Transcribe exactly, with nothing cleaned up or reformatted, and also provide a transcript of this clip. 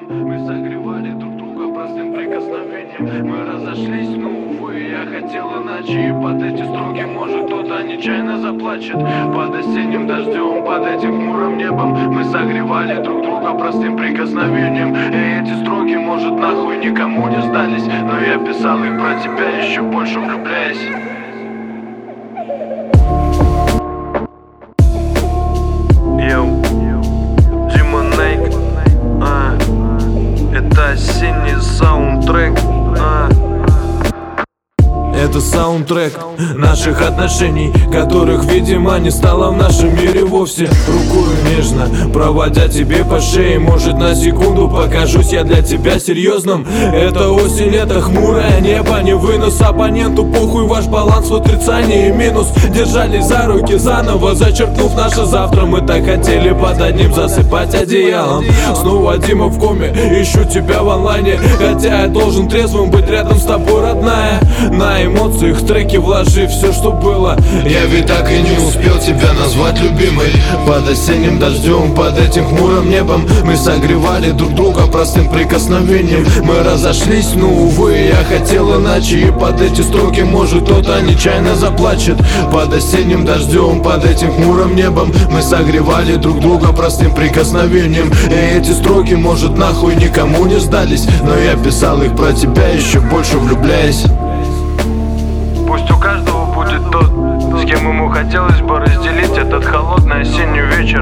Мы согревали друг друга простым прикосновением. Мы разошлись, но увы, я хотел иначе. И под эти строки может кто-то нечаянно заплачет. Под осенним дождем, под этим хмурым небом мы согревали друг друга простым прикосновением. И эти строки может нахуй никому не сдались, но я писал их про тебя, еще больше влюбляясь. Это осенний саундтрек, а. Это саундтрек наших отношений, которых, видимо, не стало в нашем мире вовсе. Рукою нежно проводя тебе по шее, может, на секунду покажусь я для тебя серьезным. Это осень, это хмурое небо, не вынос оппоненту, похуй ваш баланс в отрицании и минус. Держались за руки заново, зачеркнув наше завтра. Мы так хотели под одним засыпать одеялом. Снова Дима в коме, ищу тебя в онлайне, хотя я должен трезвым быть рядом с тобой, родная. На эмоциях треки вложив все, что было. Я ведь так и не успел тебя назвать любимой. Под осенним дождем, под этим хмурым небом мы согревали друг друга простым прикосновением. Мы разошлись, но увы, я хотел иначе. И под эти строки может кто-то нечаянно заплачет. Под осенним дождем, под этим хмурым небом мы согревали друг друга простым прикосновением. И эти строки может нахуй никому не сдались, но я писал их про тебя, еще больше влюбляясь. Пусть у каждого будет тот, с кем ему хотелось бы разделить этот холодный осенний вечер.